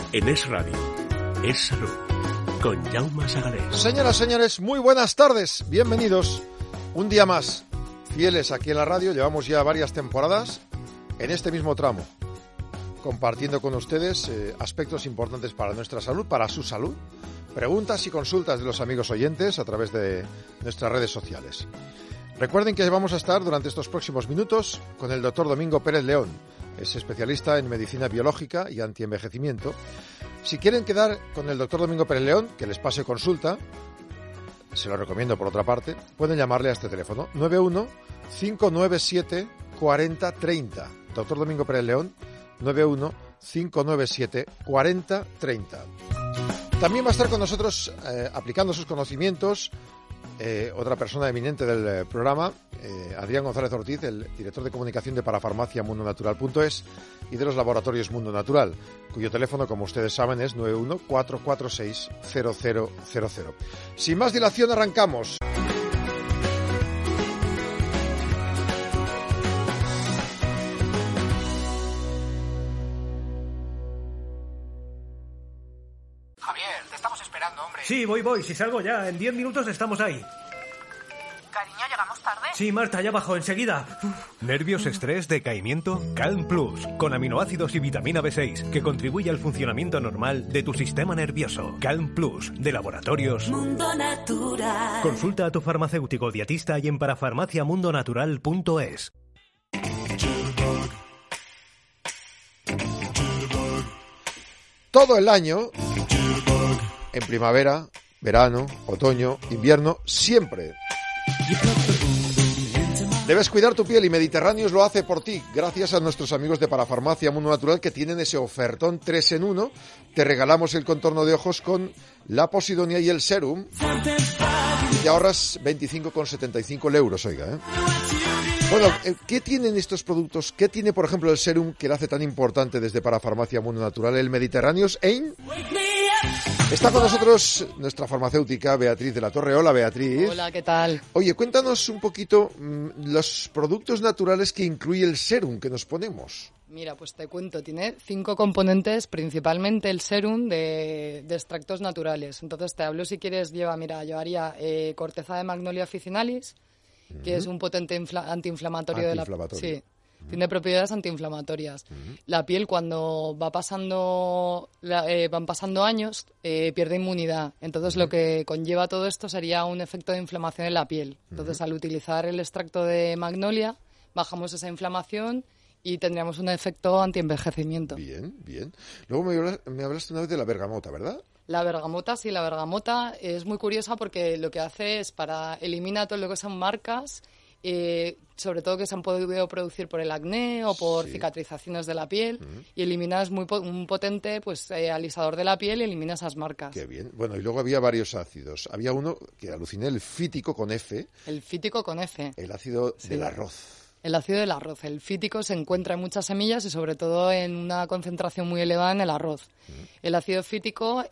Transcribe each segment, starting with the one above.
En Es Radio, Es Salud, con Jaume Sagalés. Señoras, señores, muy buenas tardes. Bienvenidos un día más. Fieles aquí en la radio, llevamos ya varias temporadas en este mismo tramo, compartiendo con ustedes aspectos importantes para nuestra salud, para su salud, preguntas y consultas de los amigos oyentes a través de nuestras redes sociales. Recuerden que vamos a estar durante estos próximos minutos con el doctor Domingo Pérez León. Es especialista en medicina biológica y antienvejecimiento. Si quieren quedar con el doctor Domingo Pérez León, que les pase consulta, se lo recomiendo por otra parte, pueden llamarle a este teléfono 91-597-4030. Doctor Domingo Pérez León, 91-597-4030. También va a estar con nosotros aplicando sus conocimientos otra persona eminente del programa, Adrián González Ortiz, el director de comunicación de parafarmaciamundonatural.es y de los laboratorios Mundo Natural, cuyo teléfono, como ustedes saben, es 91-446-0000. Sin más dilación, arrancamos. Sí, voy. Si salgo ya, en 10 minutos estamos ahí. Cariño, ¿llegamos tarde? Sí, Marta, ya bajo, enseguida. ¿Nervios, estrés, decaimiento? Calm Plus, con aminoácidos y vitamina B6, que contribuye al funcionamiento normal de tu sistema nervioso. Calm Plus, de Laboratorios Mundo Natural. Consulta a tu farmacéutico dietista y en parafarmaciamundonatural.es. Todo el año, en primavera, verano, otoño, invierno, siempre debes cuidar tu piel y Mediterráneos lo hace por ti, gracias a nuestros amigos de Parafarmacia Mundo Natural que tienen ese ofertón 3 en 1. Te regalamos el contorno de ojos con la posidonia y el serum y te ahorras 25,75 euros, oiga, ¿eh? Bueno, ¿qué tienen estos productos? ¿Qué tiene, por ejemplo, el serum que lo hace tan importante desde Parafarmacia Mundo Natural, el Mediterráneos? Está con nosotros nuestra farmacéutica Beatriz de la Torre. Hola, Beatriz. Hola, ¿qué tal? Oye, cuéntanos un poquito los productos naturales que incluye el serum que nos ponemos. Mira, pues te cuento, tiene 5 componentes, principalmente el serum de extractos naturales. Entonces te hablo, si quieres, llevaría corteza de Magnolia officinalis, que es un potente antiinflamatorio de la piel. Sí. Tiene propiedades antiinflamatorias. La piel, cuando van pasando años, pierde inmunidad. Entonces, lo que conlleva todo esto sería un efecto de inflamación en la piel. Entonces, al utilizar el extracto de Magnolia, bajamos esa inflamación y tendríamos un efecto antienvejecimiento. Bien. Luego me hablaste una vez de la bergamota, ¿verdad? La bergamota es muy curiosa porque lo que hace es elimina todo lo que son marcas, sobre todo que se han podido producir por el acné o por cicatrizaciones de la piel, y eliminas un potente alisador de la piel y elimina esas marcas. Qué bien. Bueno, y luego había varios ácidos. Había uno que aluciné, el fítico con F. El fítico con F. El ácido del arroz. El ácido del arroz. El fítico se encuentra en muchas semillas y sobre todo en una concentración muy elevada en el arroz. El ácido fítico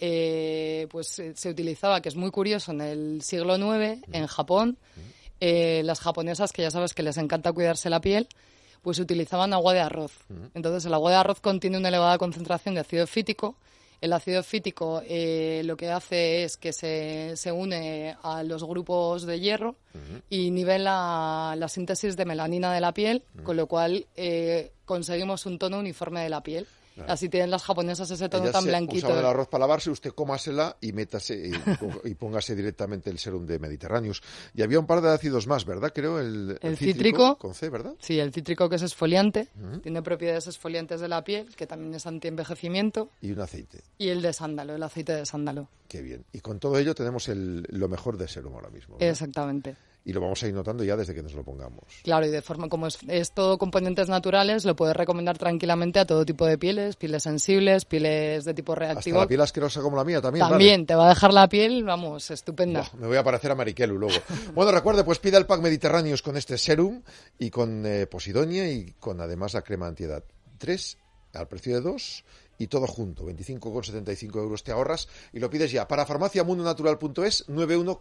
se utilizaba, que es muy curioso, en el siglo IX en Japón. Las japonesas, que ya sabes que les encanta cuidarse la piel, pues utilizaban agua de arroz. Entonces el agua de arroz contiene una elevada concentración de ácido fítico. El ácido fítico lo que hace es que se une a los grupos de hierro y inhibe la síntesis de melanina de la piel, con lo cual conseguimos un tono uniforme de la piel. Claro. Así tienen las japonesas ese tono tan blanquito. Usaban el arroz para lavarse, usted cómasela y métase y póngase directamente el serum de Mediterráneos. Y había un par de ácidos más, ¿verdad? Creo el cítrico con C, ¿verdad? Sí, el cítrico, que es exfoliante, tiene propiedades exfoliantes de la piel, que también es antienvejecimiento. Y un aceite. Y el de sándalo, el aceite de sándalo. Qué bien. Y con todo ello tenemos lo mejor de serum ahora mismo, ¿verdad? Exactamente. Y lo vamos a ir notando ya desde que nos lo pongamos. Claro, y de forma, como es todo componentes naturales, lo puedes recomendar tranquilamente a todo tipo de pieles sensibles, pieles de tipo reactivo. Hasta la piel asquerosa como la mía también. También, ¿vale? te va a dejar la piel, vamos, estupenda. Me voy a parecer a Mariquelu luego. Bueno, recuerde, pues pida el pack Mediterráneos con este serum y con posidonia y con además la crema antiedad. 3 al precio de 2 y todo junto, 25,75 euros te ahorras y lo pides ya. Para farmaciamundonatural.es,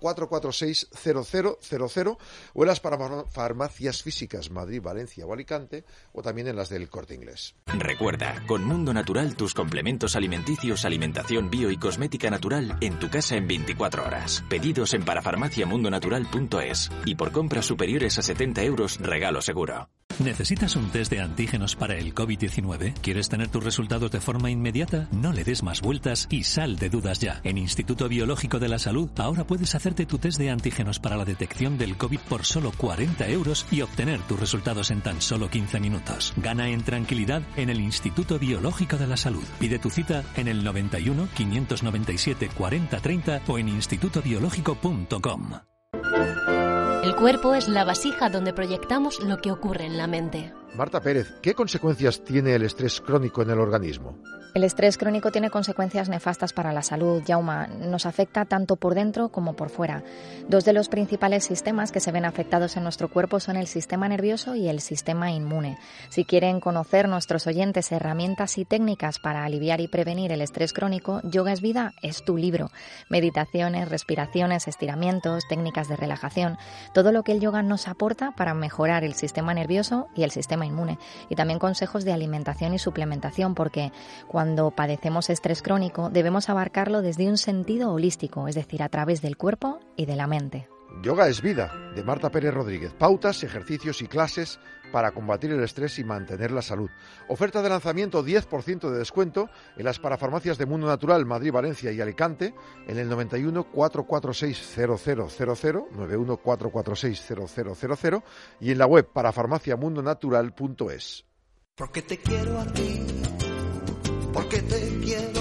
914460000 o en las farmacias físicas Madrid, Valencia o Alicante o también en las del Corte Inglés. Recuerda, con Mundo Natural tus complementos alimenticios, alimentación bio y cosmética natural en tu casa en 24 horas. Pedidos en parafarmaciamundonatural.es y por compras superiores a 70 euros regalo seguro. ¿Necesitas un test de antígenos para el COVID-19? ¿Quieres tener tus resultados de forma inmediata? No le des más vueltas y sal de dudas ya. En Instituto Biológico de la Salud ahora puedes hacerte tu test de antígenos para la detección del COVID por solo 40 euros y obtener tus resultados en tan solo 15 minutos. Gana en tranquilidad en el Instituto Biológico de la Salud. Pide tu cita en el 91 597 40 30 o en institutobiológico.com. El cuerpo es la vasija donde proyectamos lo que ocurre en la mente. Marta Pérez, ¿qué consecuencias tiene el estrés crónico en el organismo? El estrés crónico tiene consecuencias nefastas para la salud, Jaume. Nos afecta tanto por dentro como por fuera. Dos de los principales sistemas que se ven afectados en nuestro cuerpo son el sistema nervioso y el sistema inmune. Si quieren conocer nuestros oyentes herramientas y técnicas para aliviar y prevenir el estrés crónico, Yoga es Vida es tu libro. Meditaciones, respiraciones, estiramientos, técnicas de relajación, todo lo que el yoga nos aporta para mejorar el sistema nervioso y el sistema inmune. Y también consejos de alimentación y suplementación, porque cuando padecemos estrés crónico debemos abarcarlo desde un sentido holístico, es decir, a través del cuerpo y de la mente. Yoga es Vida, de Marta Pérez Rodríguez. Pautas, ejercicios y clases para combatir el estrés y mantener la salud. Oferta de lanzamiento 10% de descuento en las parafarmacias de Mundo Natural, Madrid, Valencia y Alicante, en el 91 446 0000, 91 446 0000 y en la web parafarmaciamundonatural.es. Porque te quiero a ti, porque te quiero.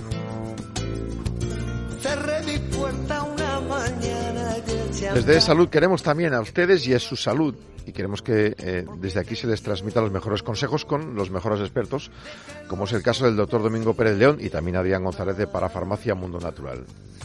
Cerré mi puerta una mañana. Desde Salud queremos también a ustedes y es su salud. Y queremos que desde aquí se les transmita los mejores consejos con los mejores expertos, como es el caso del doctor Domingo Pérez León y también Adrián González de Parafarmacia Mundo Natural.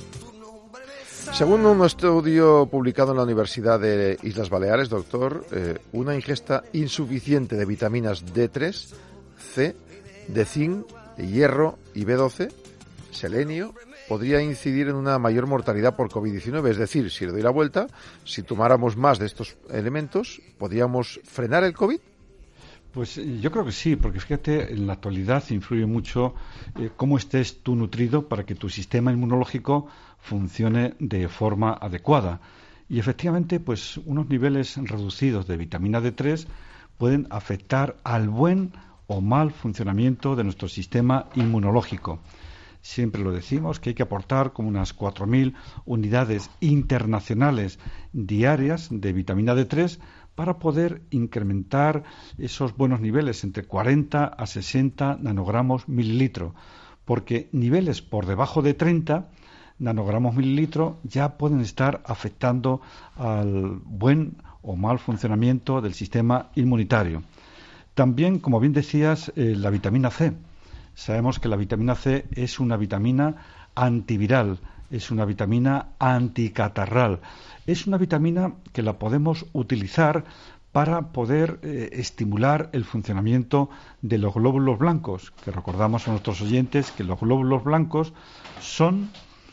Según un estudio publicado en la Universidad de Islas Baleares, doctor, una ingesta insuficiente de vitaminas D3, C, de zinc, de hierro y B12, selenio, podría incidir en una mayor mortalidad por COVID-19. Es decir, si le doy la vuelta, si tomáramos más de estos elementos, ¿podríamos frenar el COVID? Pues yo creo que sí, porque fíjate, en la actualidad influye mucho cómo estés tú nutrido para que tu sistema inmunológico funcione de forma adecuada. Y efectivamente, pues unos niveles reducidos de vitamina D3 pueden afectar al buen o mal funcionamiento de nuestro sistema inmunológico. Siempre lo decimos, que hay que aportar como unas 4.000 unidades internacionales diarias de vitamina D3 para poder incrementar esos buenos niveles entre 40 a 60 nanogramos mililitro, porque niveles por debajo de 30 nanogramos mililitro ya pueden estar afectando al buen o mal funcionamiento del sistema inmunitario. También, como bien decías, la vitamina C. Sabemos que la vitamina C es una vitamina antiviral, es una vitamina anticatarral, es una vitamina que la podemos utilizar para poder estimular el funcionamiento de los glóbulos blancos, que recordamos a nuestros oyentes que los glóbulos blancos son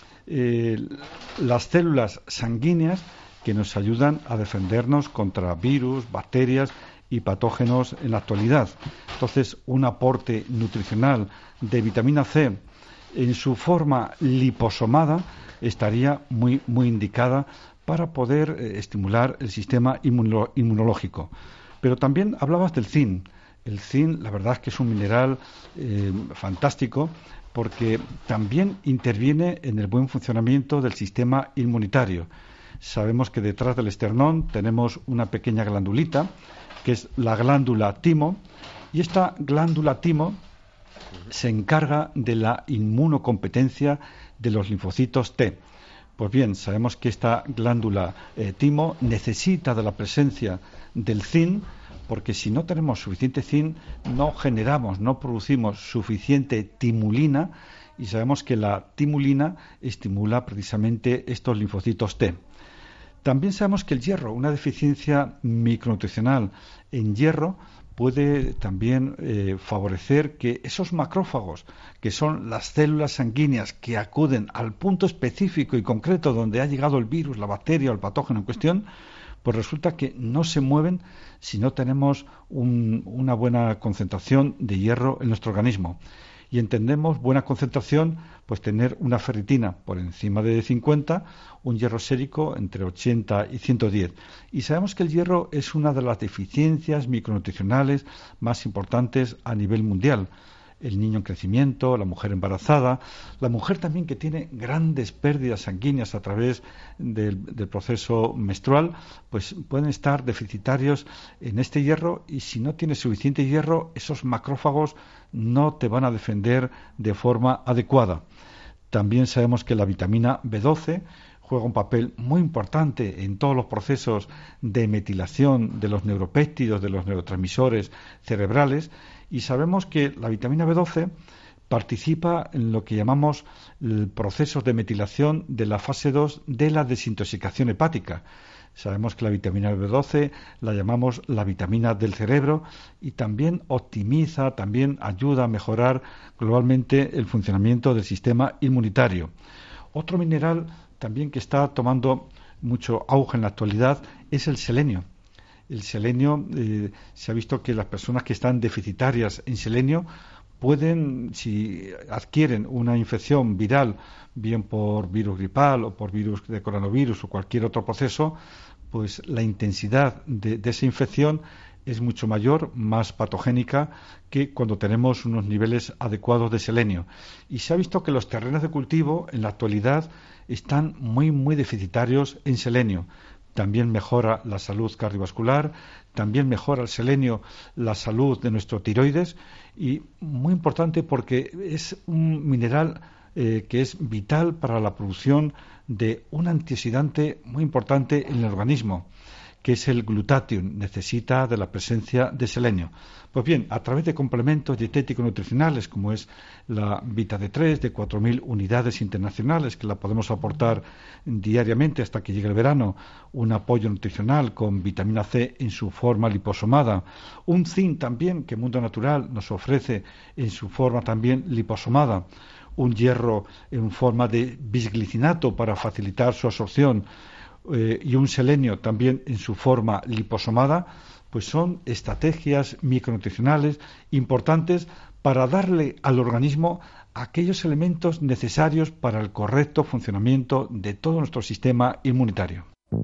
las células sanguíneas que nos ayudan a defendernos contra virus, bacterias y patógenos en la actualidad. Entonces, un aporte nutricional de vitamina C en su forma liposomada estaría muy indicada para poder estimular el sistema inmunológico. Pero también hablabas del zinc. El zinc, la verdad es que es un mineral fantástico porque también interviene en el buen funcionamiento del sistema inmunitario. Sabemos que detrás del esternón tenemos una pequeña glandulita, que es la glándula timo, y esta glándula timo se encarga de la inmunocompetencia de los linfocitos T. Pues bien, sabemos que esta glándula timo necesita de la presencia del zinc, porque si no tenemos suficiente zinc, no producimos suficiente timulina, y sabemos que la timulina estimula precisamente estos linfocitos T. También sabemos que el hierro, una deficiencia micronutricional en hierro, puede también favorecer que esos macrófagos, que son las células sanguíneas que acuden al punto específico y concreto donde ha llegado el virus, la bacteria o el patógeno en cuestión, pues resulta que no se mueven si no tenemos una buena concentración de hierro en nuestro organismo. Y entendemos buena concentración, pues tener una ferritina por encima de 50, un hierro sérico entre 80 y 110. Y sabemos que el hierro es una de las deficiencias micronutricionales más importantes a nivel mundial. El niño en crecimiento, la mujer embarazada, la mujer también que tiene grandes pérdidas sanguíneas a través del proceso menstrual, pues pueden estar deficitarios en este hierro, y si no tienes suficiente hierro, esos macrófagos no te van a defender de forma adecuada. También sabemos que la vitamina B12 juega un papel muy importante en todos los procesos de metilación de los neuropéptidos, de los neurotransmisores cerebrales, y sabemos que la vitamina B12 participa en lo que llamamos el proceso de metilación de la fase 2 de la desintoxicación hepática. Sabemos que la vitamina B12 la llamamos la vitamina del cerebro, y también optimiza, también ayuda a mejorar globalmente el funcionamiento del sistema inmunitario. Otro mineral también que está tomando mucho auge en la actualidad es el selenio. El selenio, se ha visto que las personas que están deficitarias en selenio pueden, si adquieren una infección viral, bien por virus gripal o por virus de coronavirus o cualquier otro proceso, pues la intensidad de esa infección es mucho mayor, más patogénica, que cuando tenemos unos niveles adecuados de selenio. Y se ha visto que los terrenos de cultivo en la actualidad están muy, muy deficitarios en selenio. También mejora la salud cardiovascular, también mejora el selenio la salud de nuestro tiroides, y muy importante porque es un mineral que es vital para la producción de un antioxidante muy importante en el organismo, que es el glutatión. Necesita de la presencia de selenio. Pues bien, a través de complementos dietéticos nutricionales como es la Vita D3 de 4.000 unidades internacionales, que la podemos aportar diariamente hasta que llegue el verano, un apoyo nutricional con vitamina C en su forma liposomada, un zinc también que Mundo Natural nos ofrece en su forma también liposomada, un hierro en forma de bisglicinato para facilitar su absorción, y un selenio también en su forma liposomada, pues son estrategias micronutricionales importantes para darle al organismo aquellos elementos necesarios para el correcto funcionamiento de todo nuestro sistema inmunitario.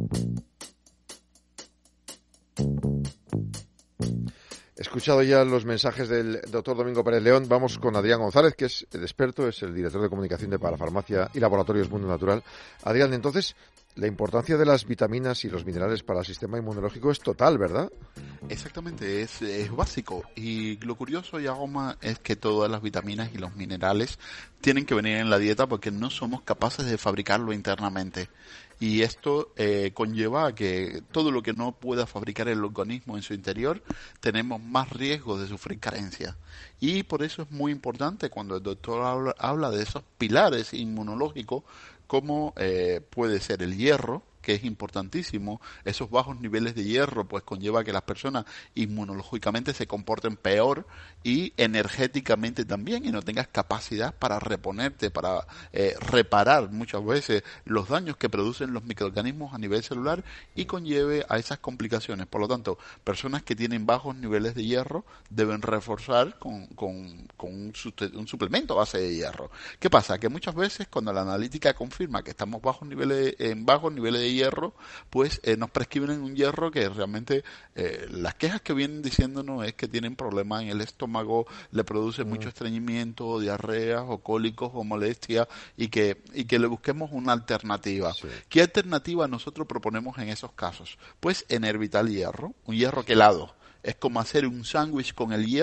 He escuchado ya los mensajes del doctor Domingo Pérez León. Vamos con Adrián González, que es el experto, es el director de comunicación de Parafarmacia y Laboratorios Mundo Natural. Adrián, entonces, la importancia de las vitaminas y los minerales para el sistema inmunológico es total, ¿verdad? Exactamente, es básico. Y lo curioso, Jaume, es que todas las vitaminas y los minerales tienen que venir en la dieta porque no somos capaces de fabricarlo internamente. Y esto conlleva a que todo lo que no pueda fabricar el organismo en su interior, tenemos más riesgo de sufrir carencia. Y por eso es muy importante cuando el doctor habla de esos pilares inmunológicos, como puede ser el hierro, que es importantísimo. Esos bajos niveles de hierro pues conlleva que las personas inmunológicamente se comporten peor y energéticamente también, y no tengas capacidad para reponerte, para reparar muchas veces los daños que producen los microorganismos a nivel celular, y conlleve a esas complicaciones. Por lo tanto, personas que tienen bajos niveles de hierro deben reforzar con un suplemento a base de hierro. ¿Qué pasa? Que muchas veces cuando la analítica confirma que estamos en bajos niveles de hierro, pues nos prescriben un hierro que realmente las quejas que vienen diciéndonos es que tienen problemas en el estómago, le produce mucho estreñimiento, diarreas o cólicos o molestias, y que le busquemos una alternativa. Sí. ¿Qué alternativa nosotros proponemos en esos casos? Pues Enervital Hierro, un hierro quelado. Es como hacer un sándwich con el hierro,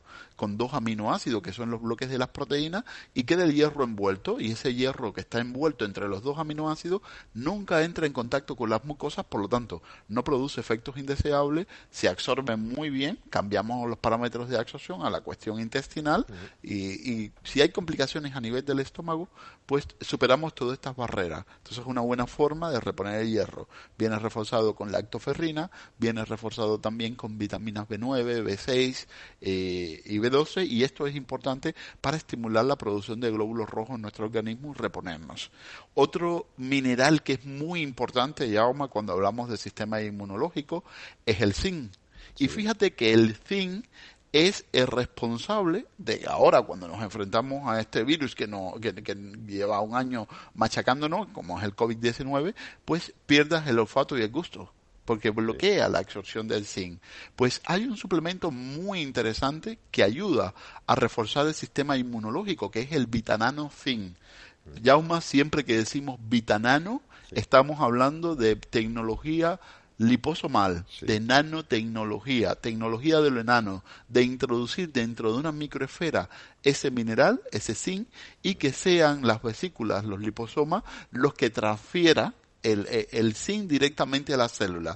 con 2 aminoácidos que son los bloques de las proteínas y queda el hierro envuelto, y ese hierro que está envuelto entre los 2 aminoácidos nunca entra en contacto con las mucosas, por lo tanto no produce efectos indeseables, se absorbe muy bien, cambiamos los parámetros de absorción a la cuestión intestinal y si hay complicaciones a nivel del estómago, pues superamos todas estas barreras. Entonces es una buena forma de reponer el hierro. Viene reforzado con lactoferrina, viene reforzado también con vitaminas B9, B6 y B12, y esto es importante para estimular la producción de glóbulos rojos en nuestro organismo y reponernos. Otro mineral que es muy importante, Jaume, cuando hablamos del sistema inmunológico, es el zinc. Y fíjate que el zinc es el responsable de ahora, cuando nos enfrentamos a este virus que lleva un año machacándonos, como es el COVID-19, pues pierdas el olfato y el gusto, porque bloquea la absorción del zinc. Pues hay un suplemento muy interesante que ayuda a reforzar el sistema inmunológico, que es el Vitanano Zinc. Jaume, siempre que decimos Vitanano, estamos hablando de tecnología liposomal, de nanotecnología, tecnología de lo enano, de introducir dentro de una microesfera ese mineral, ese zinc, y que sean las vesículas, los liposomas, los que transfieran el zinc directamente a la célula.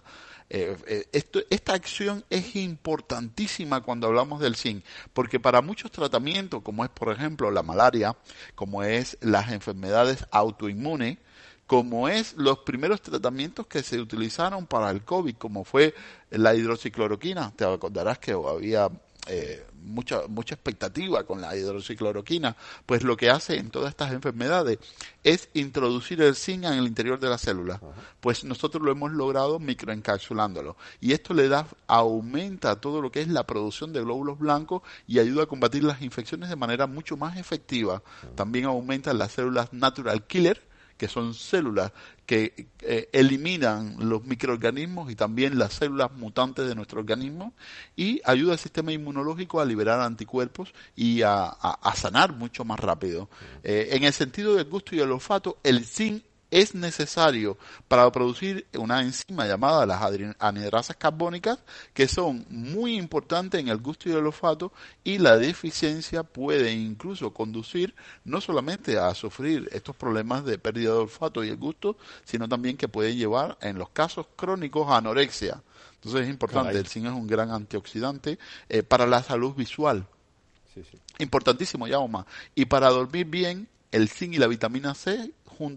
Esta acción es importantísima cuando hablamos del zinc, porque para muchos tratamientos, como es por ejemplo la malaria, como es las enfermedades autoinmunes, como es los primeros tratamientos que se utilizaron para el COVID, como fue la hidroxicloroquina. Te acordarás que había mucha expectativa con la hidroxicloroquina, pues lo que hace en todas estas enfermedades es introducir el zinc en el interior de la célula. Pues nosotros lo hemos logrado microencapsulándolo, y esto aumenta todo lo que es la producción de glóbulos blancos y ayuda a combatir las infecciones de manera mucho más efectiva. También aumenta las células natural killer, que son células que eliminan los microorganismos y también las células mutantes de nuestro organismo, y ayuda al sistema inmunológico a liberar anticuerpos y a sanar mucho más rápido. En el sentido del gusto y el olfato, el zinc es necesario para producir una enzima llamada las anidrasas carbónicas, que son muy importantes en el gusto y el olfato, y la deficiencia puede incluso conducir no solamente a sufrir estos problemas de pérdida de olfato y el gusto, sino también que puede llevar en los casos crónicos a anorexia. Entonces es importante. Caray. El zinc es un gran antioxidante para la salud visual. Importantísimo, Jaume. Y para dormir bien, el zinc y la vitamina C,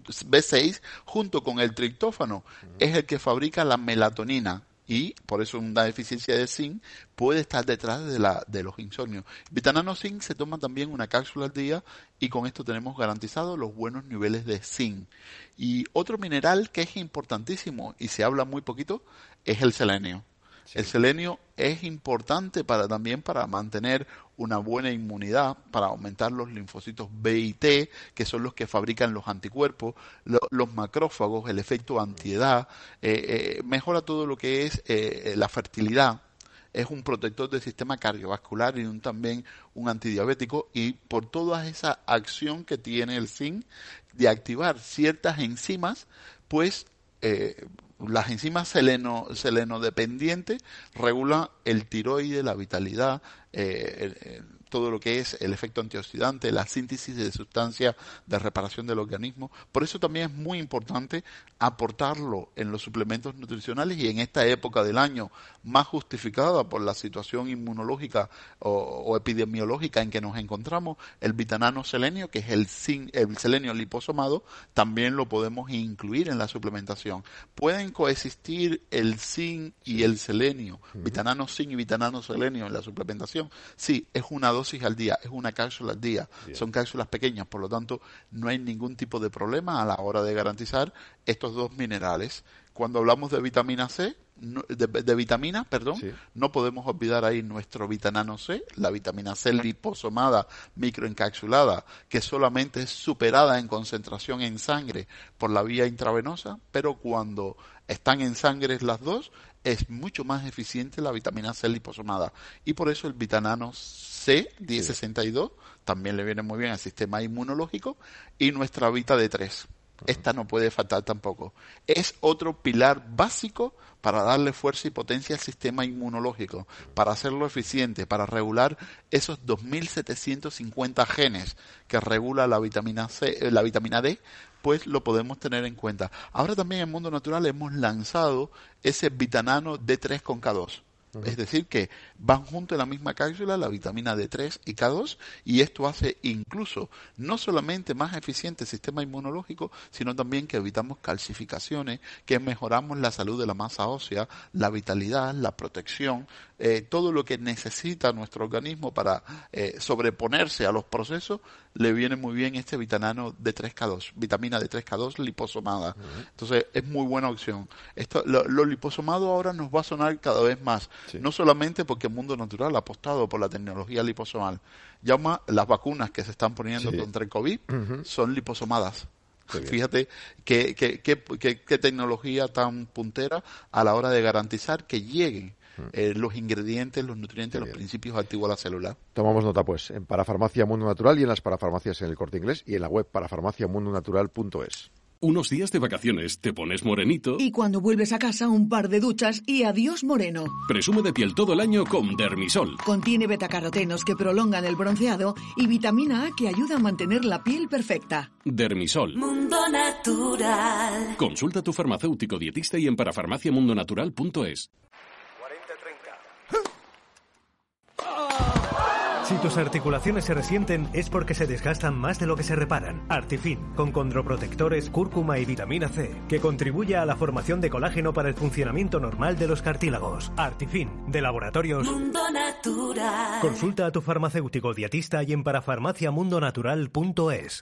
B6, junto con el triptófano, es el que fabrica la melatonina, y por eso una deficiencia de zinc puede estar detrás de los insomnios. Vitanano Zinc se toma también una cápsula al día, y con esto tenemos garantizados los buenos niveles de zinc. Y otro mineral que es importantísimo y se habla muy poquito es el selenio. El selenio es importante también para mantener una buena inmunidad, para aumentar los linfocitos B y T, que son los que fabrican los anticuerpos, los macrófagos, el efecto antiedad, mejora todo lo que es la fertilidad. Es un protector del sistema cardiovascular y también un antidiabético, y por toda esa acción que tiene el zinc de activar ciertas enzimas, pues las enzimas selenodependientes regulan el tiroides, la vitalidad, todo lo que es el efecto antioxidante, la síntesis de sustancias de reparación del organismo. Por eso también es muy importante aportarlo en los suplementos nutricionales, y en esta época del año más justificada por la situación inmunológica o epidemiológica en que nos encontramos, el vitanano selenio, que es el selenio liposomado, también lo podemos incluir en la suplementación. Pueden coexistir el zinc y el selenio, vitanano zinc y vitanano selenio en la suplementación. Sí, es una dosis al día, es una cápsula al día. Son cápsulas pequeñas, por lo tanto no hay ningún tipo de problema a la hora de garantizar estos dos minerales. Cuando hablamos de vitamina C, no podemos olvidar ahí nuestro vitanano C, la vitamina C liposomada microencapsulada, que solamente es superada en concentración en sangre por la vía intravenosa, pero cuando están en sangre las dos, es mucho más eficiente la vitamina C liposomada, y por eso el vitanano C 1062 también le viene muy bien al sistema inmunológico, y nuestra Vita D3. esta no puede faltar tampoco. Es otro pilar básico para darle fuerza y potencia al sistema inmunológico, para hacerlo eficiente, para regular esos 2.750 genes que regula la vitamina C, la vitamina D, pues lo podemos tener en cuenta. Ahora también en Mundo Natural hemos lanzado ese Vitanano D3 con K2. Es decir, que van junto en la misma cápsula la vitamina D3 y K2, y esto hace incluso no solamente más eficiente el sistema inmunológico, sino también que evitamos calcificaciones, que mejoramos la salud de la masa ósea, la vitalidad, la protección, todo lo que necesita nuestro organismo para sobreponerse a los procesos. Le viene muy bien este Vitanano D3K2, vitamina D3K2 liposomada. Entonces es muy buena opción. Lo liposomado ahora nos va a sonar cada vez más, no solamente porque el Mundo Natural ha apostado por la tecnología liposomal. Ya las vacunas que se están poniendo contra el COVID son liposomadas. Fíjate qué tecnología tan puntera a la hora de garantizar que lleguen los ingredientes, los nutrientes, los principios activos a la célula. Tomamos nota, pues, en Parafarmacia Mundo Natural y en las parafarmacias en el Corte Inglés y en la web parafarmaciamundonatural.es. Unos días de vacaciones, te pones morenito. Y cuando vuelves a casa, un par de duchas y adiós moreno. Presume de piel todo el año con Dermisol. Contiene betacarotenos que prolongan el bronceado y vitamina A que ayuda a mantener la piel perfecta. Dermisol. Mundo Natural. Consulta a tu farmacéutico dietista y en parafarmaciamundonatural.es. Si tus articulaciones se resienten es porque se desgastan más de lo que se reparan. Artifin, con condroprotectores, cúrcuma y vitamina C, que contribuye a la formación de colágeno para el funcionamiento normal de los cartílagos. Artifin, de Laboratorios Mundo Natural. Consulta a tu farmacéutico dietista y en parafarmaciamundonatural.es.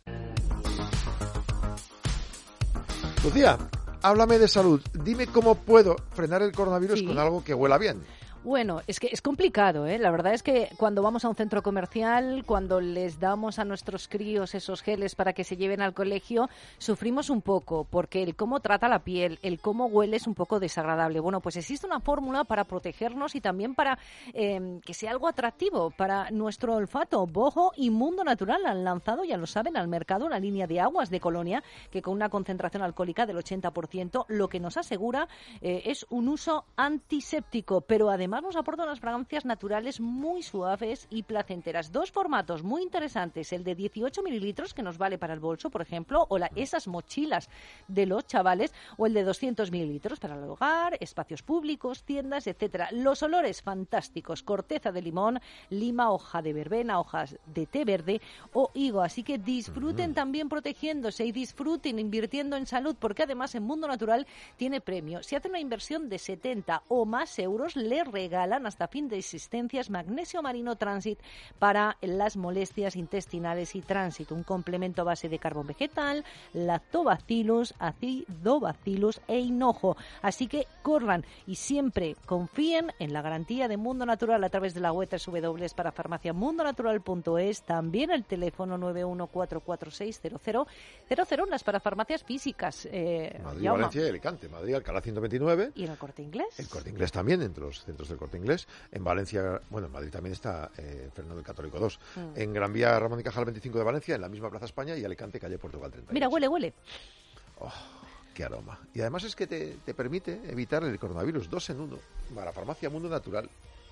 Lucía, háblame de salud. Dime cómo puedo frenar el coronavirus con algo que huela bien. Bueno, es que es complicado, ¿eh? La verdad es que cuando vamos a un centro comercial, cuando les damos a nuestros críos esos geles para que se lleven al colegio, sufrimos un poco, porque el cómo trata la piel, el cómo huele es un poco desagradable. Bueno, pues existe una fórmula para protegernos y también para que sea algo atractivo para nuestro olfato. Boho y Mundo Natural han lanzado, ya lo saben, al mercado una línea de aguas de colonia que con una concentración alcohólica del 80% lo que nos asegura es un uso antiséptico, pero además nos aporta unas fragancias naturales muy suaves y placenteras. Dos formatos muy interesantes, el de 18 mililitros que nos vale para el bolso, por ejemplo, o esas mochilas de los chavales, o el de 200 mililitros para el hogar, espacios públicos, tiendas, etcétera. Los olores fantásticos, corteza de limón, lima, hoja de verbena, hojas de té verde o higo. Así que disfruten también protegiéndose y disfruten invirtiendo en salud, porque además en Mundo Natural tiene premio. Si hace una inversión de 70 o más euros, le regalan hasta fin de existencias Magnesio Marino Transit para las molestias intestinales y tránsito, un complemento a base de carbón vegetal, lactobacillus, acidobacillus e hinojo. Así que corran y siempre confíen en la garantía de Mundo Natural a través de la web www.parafarmaciamundonatural.es, también el teléfono 914460000 en las parafarmacias físicas. Madrid, Valencia y Alicante. Madrid, Alcalá 129. ¿Y en el Corte Inglés? El Corte Inglés también, entre los centros del Corte Inglés. En Valencia, bueno, en Madrid también está Fernando el Católico 2. En Gran Vía, Ramón y Cajal 25 de Valencia, en la misma Plaza España, y Alicante, calle Portugal 30. Mira, huele. Oh, qué aroma. Y además es que te permite evitar el coronavirus, 2 en 1. Para Farmacia Mundo Natural.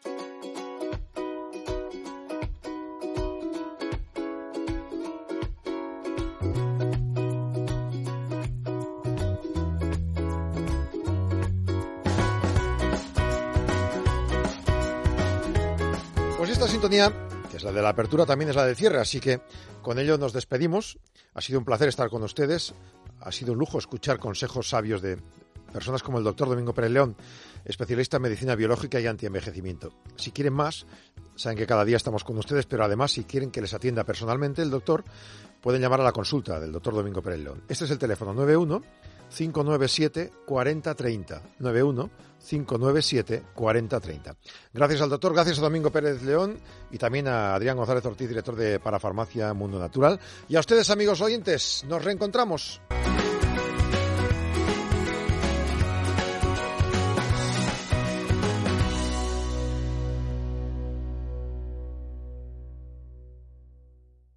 Pues esta sintonía, que es la de la apertura, también es la del cierre, así que con ello nos despedimos. Ha sido un placer estar con ustedes, ha sido un lujo escuchar consejos sabios de personas como el doctor Domingo Pérez León, especialista en medicina biológica y antienvejecimiento. Si quieren más, saben que cada día estamos con ustedes, pero además si quieren que les atienda personalmente el doctor, pueden llamar a la consulta del doctor Domingo Pérez León. Este es el teléfono 91-597-4030. 91-597-4030. Gracias al doctor, gracias a Domingo Pérez León y también a Adrián González Ortiz, director de Parafarmacia Mundo Natural. Y a ustedes, amigos oyentes, nos reencontramos.